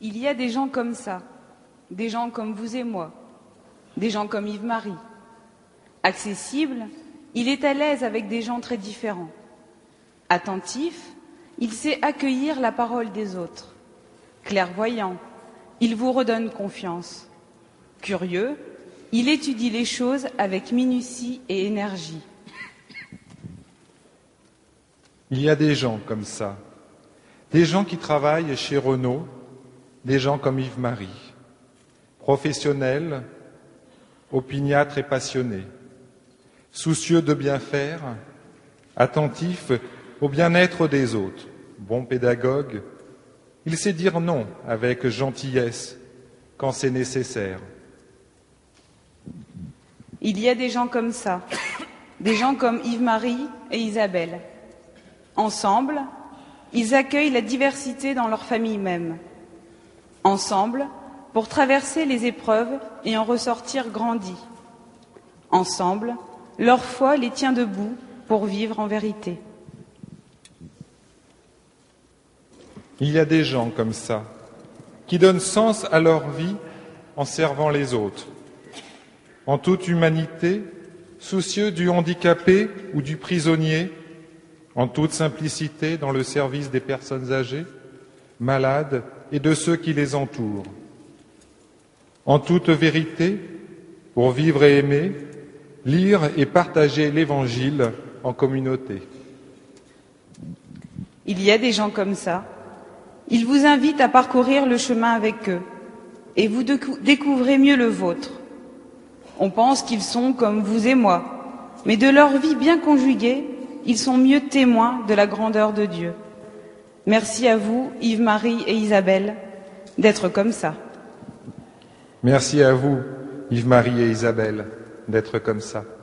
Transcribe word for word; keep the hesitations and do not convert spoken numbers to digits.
Il y a des gens comme ça, des gens comme vous et moi, des gens comme Yves-Marie. Accessible, il est à l'aise avec des gens très différents. Attentif, il sait accueillir la parole des autres. Clairvoyant, il vous redonne confiance. Curieux, il étudie les choses avec minutie et énergie. Il y a des gens comme ça, des gens qui travaillent chez Renault, des gens comme Yves-Marie, professionnels, opiniâtres et passionnés, soucieux de bien faire, attentifs au bien-être des autres, bon pédagogue, il sait dire non avec gentillesse quand c'est nécessaire. Il y a des gens comme ça, des gens comme Yves-Marie et Isabelle. Ensemble, ils accueillent la diversité dans leur famille même. Ensemble, pour traverser les épreuves et en ressortir grandis. Ensemble, leur foi les tient debout pour vivre en vérité. Il y a des gens comme ça, qui donnent sens à leur vie en servant les autres. En toute humanité, soucieux du handicapé ou du prisonnier, en toute simplicité dans le service des personnes âgées, malades et de ceux qui les entourent. En toute vérité, pour vivre et aimer, lire et partager l'Évangile en communauté. Il y a des gens comme ça. Ils vous invitent à parcourir le chemin avec eux et vous découvrez mieux le vôtre. On pense qu'ils sont comme vous et moi, mais de leur vie bien conjuguée, ils sont mieux témoins de la grandeur de Dieu. Merci à vous, Yves-Marie et Isabelle, d'être comme ça. Merci à vous, Yves-Marie et Isabelle, d'être comme ça.